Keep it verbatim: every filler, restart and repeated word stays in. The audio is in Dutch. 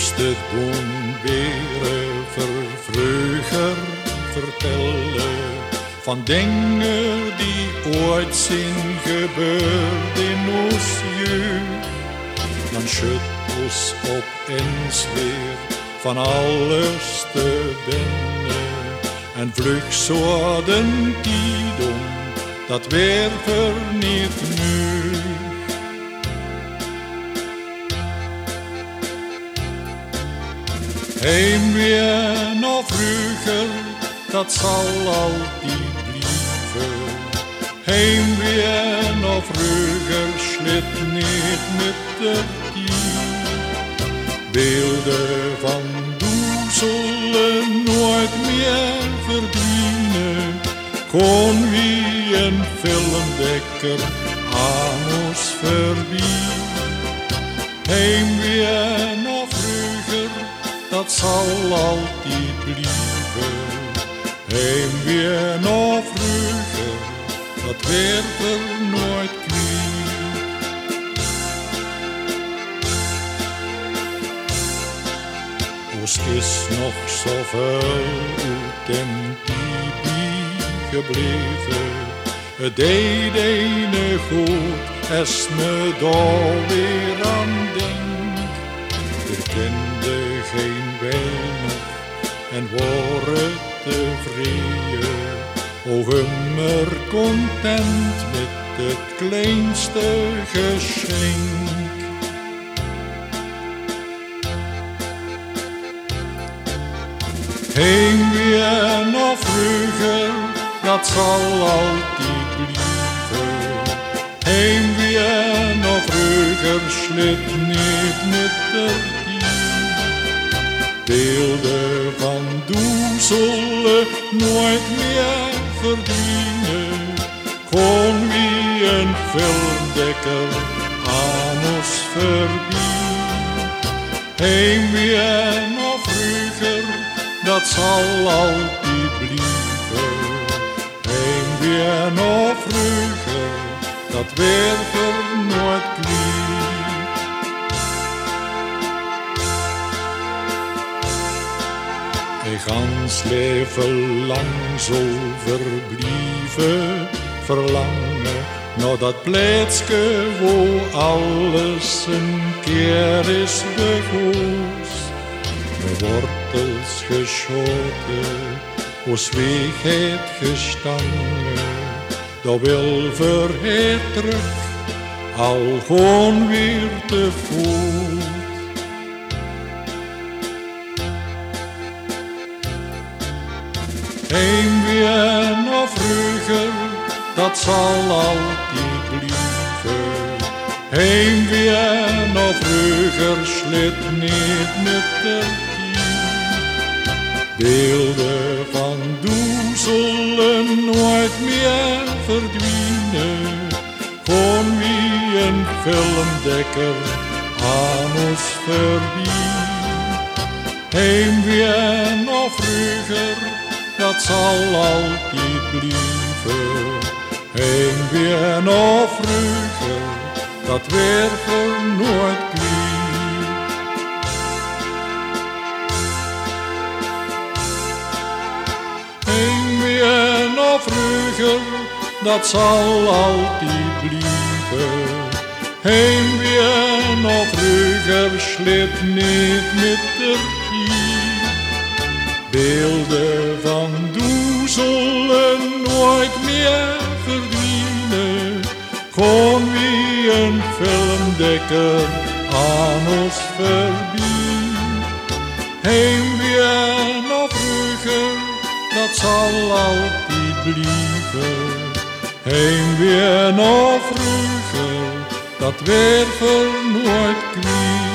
rustig doen weer vroeger vertellen van dingen die ooit zijn gebeurd in ons jeugd. Dan schudt ons opeens weer van alles te binnen en vlug zo den tijd om, dat weer verniet nu. Heimwee naar vroeger, dat zal altijd blijven. Heimwee naar vroeger, slit niet met de tijd. Beelden van doe zullen nooit meer verdwijnen. Kon wie een filmdekker aan ons voorbij. Heimwee naar vroeger, dat zal altijd blijven. Heimwee naar vroeger, dat werd er nooit kwijt. Ons is nog zoveel uit den tijd gebleven. Het deed ene goed, als me daar weer aan denk. Er kende geen weinig en waren tevreden. O hummer content met het kleinste geschenk. Heimwee naar vroeger, dat zal altijd blijven. Heimwee naar vroeger, slit niet met de tijd. Beelden van doe zullen nooit meer verdwijnen. Kon wie een filmdekker aan ons voorbij. Heimwee naar vroeger, dat zal altijd blijven. Heimwee naar vroeger, dat werd er nooit kwijt. Een gans leven lang zal verblijven, verlangen naar dat plekje waar alles een keer is begoed. Met wortels geschoten, ons weegheid gestangen, dat wil voor het terug, al gewoon weer te voet. Heimwee naar vroeger, dat zal altijd blijven. Heimwee naar vroeger, slit niet met de tijd. Beelden van doe zullen nooit meer verdwijnen. Kon wie een filmdekker aan ons voorbij. Heimwee naar vroeger, dat zal altijd blijven. Heimwee naar vroeger, dat werd er nooit kwijt. Heimwee naar vroeger, dat zal altijd blijven. Heimwee naar vroeger, slit niet met de tijd. Beelden van doe zullen nooit meer verdwijnen. Kon wie een filmdekker aan ons voorbij. Heimwee naar vroeger, dat zal altijd blijven. Heimwee naar vroeger, dat werd er nooit kwijt.